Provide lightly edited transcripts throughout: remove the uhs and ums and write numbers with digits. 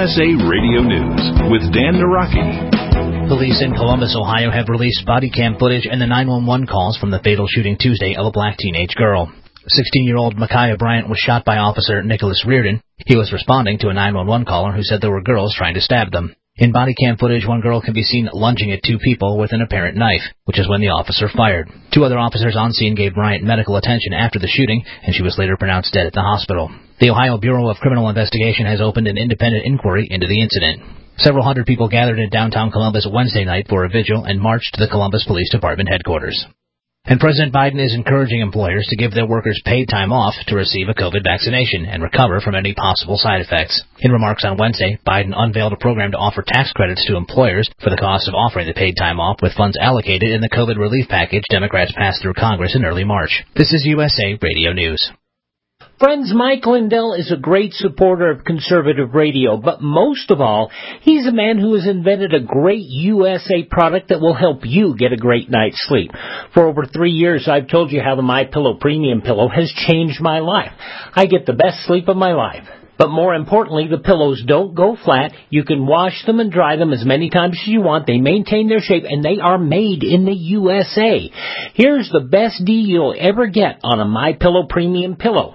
USA Radio News with Dan Naraki. Police in Columbus, Ohio have released body cam footage and the 911 calls from the fatal shooting Tuesday of a black teenage girl. 16-year-old Micaiah Bryant was shot by Officer Nicholas Reardon. He was responding to a 911 caller who said there were girls trying to stab them. In body cam footage, one girl can be seen lunging at two people with an apparent knife, which is when the officer fired. Two other officers on scene gave Bryant medical attention after the shooting, and she was later pronounced dead at the hospital. The Ohio Bureau of Criminal Investigation has opened an independent inquiry into the incident. Several hundred people gathered in downtown Columbus Wednesday night for a vigil and marched to the Columbus Police Department headquarters. And President Biden is encouraging employers to give their workers paid time off to receive a COVID vaccination and recover from any possible side effects. In remarks on Wednesday, Biden unveiled a program to offer tax credits to employers for the cost of offering the paid time off with funds allocated in the COVID relief package Democrats passed through Congress in early March. This is USA Radio News. Friends, Mike Lindell is a great supporter of conservative radio, but most of all, he's a man who has invented a great USA product that will help you get a great night's sleep. For over 3 years, I've told you how the MyPillow Premium Pillow has changed my life. I get the best sleep of my life. But more importantly, the pillows don't go flat. You can wash them and dry them as many times as you want. They maintain their shape, and they are made in the USA. Here's the best deal you'll ever get on a MyPillow Premium Pillow.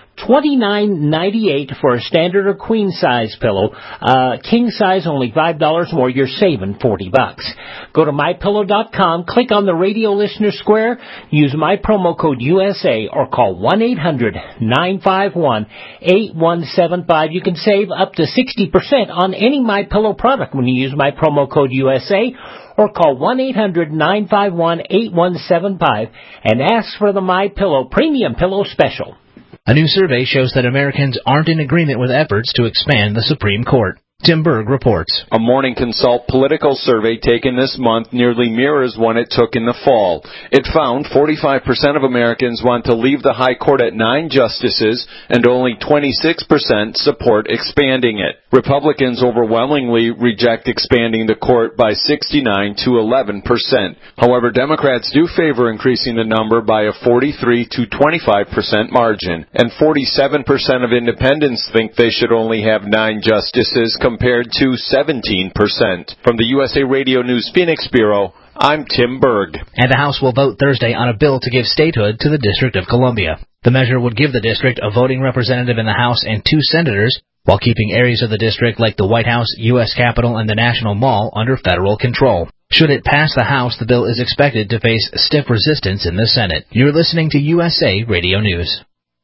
$29.98 for a standard or queen size pillow. King size only $5 more. You're saving $40. Go to mypillow.com, click on the radio listener square, use my promo code USA, or call 1-800-951-8175. You can save up to 60% on any MyPillow product when you use my promo code USA, or call 1-800-951-8175 and ask for the MyPillow Premium Pillow Special. A new survey shows that Americans aren't in agreement with efforts to expand the Supreme Court. Tim Berg reports. A Morning Consult political survey taken this month nearly mirrors one it took in the fall. It found 45% of Americans want to leave the High Court at 9 justices, and only 26% support expanding it. Republicans overwhelmingly reject expanding the court by 69 to 11%. However, Democrats do favor increasing the number by a 43 to 25% margin, and 47% of independents think they should only have 9 justices compared to 17%. From the USA Radio News Phoenix Bureau, I'm Tim Berg. And the House will vote Thursday on a bill to give statehood to the District of Columbia. The measure would give the district a voting representative in the House and 2 senators, while keeping areas of the district like the White House, U.S. Capitol, and the National Mall under federal control. Should it pass the House, the bill is expected to face stiff resistance in the Senate. You're listening to USA Radio News.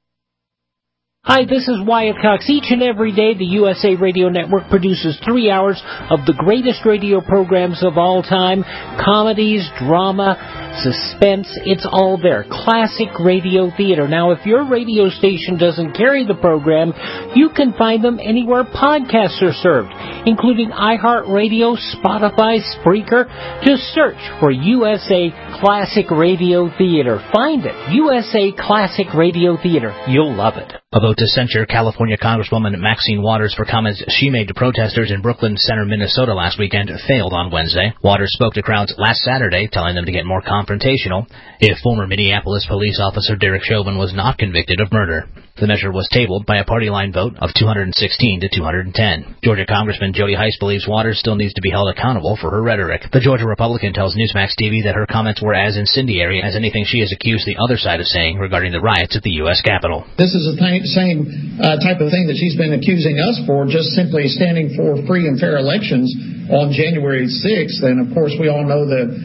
Hi, this is Wyatt Cox. Each and every day, the USA Radio Network produces 3 hours of the greatest radio programs of all time. Comedies, drama, suspense, it's all there. Classic radio theater. Now, if your radio station doesn't carry the program, you can find them anywhere podcasts are served, including iHeartRadio, Spotify, Spreaker. Just search for USA Classic Radio Theater. Find it. USA Classic Radio Theater. You'll love it. A vote to censure California Congresswoman Maxine Waters for comments she made to protesters in Brooklyn Center, Minnesota last weekend failed on Wednesday. Waters spoke to crowds last Saturday, telling them to get more confrontational if former Minneapolis police officer Derek Chauvin was not convicted of murder. The measure was tabled by a party line vote of 216 to 210. Georgia Congressman Jody Hice believes Waters still needs to be held accountable for her rhetoric. The Georgia Republican tells Newsmax TV that her comments were as incendiary as anything she has accused the other side of saying regarding the riots at the U.S. Capitol. This is the same type of thing that she's been accusing us for, just simply standing for free and fair elections on January 6th. And, of course, we all know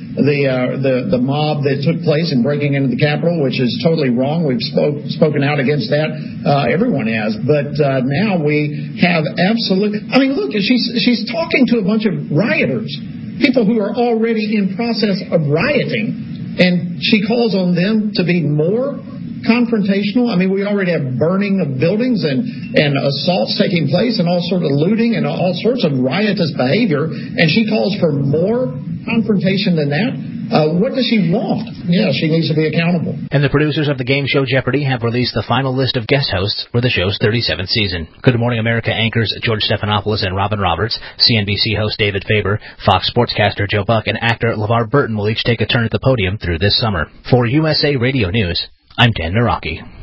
the mob that took place in breaking into the Capitol, which is totally wrong. We've spoken out against that. Everyone has. But now we have absolute... I mean, look, she's talking to a bunch of rioters, people who are already in process of rioting, and she calls on them to be more confrontational. I mean, we already have burning of buildings and assaults taking place and all sorts of looting and all sorts of riotous behavior, and she calls for more confrontation than that. What does she want? Yeah, she needs to be accountable. And the producers of the game show Jeopardy have released the final list of guest hosts for the show's 37th season. Good Morning America anchors George Stephanopoulos and Robin Roberts, CNBC host David Faber, Fox sportscaster Joe Buck, and actor LeVar Burton will each take a turn at the podium through this summer. For USA Radio News, I'm Dan Naraki.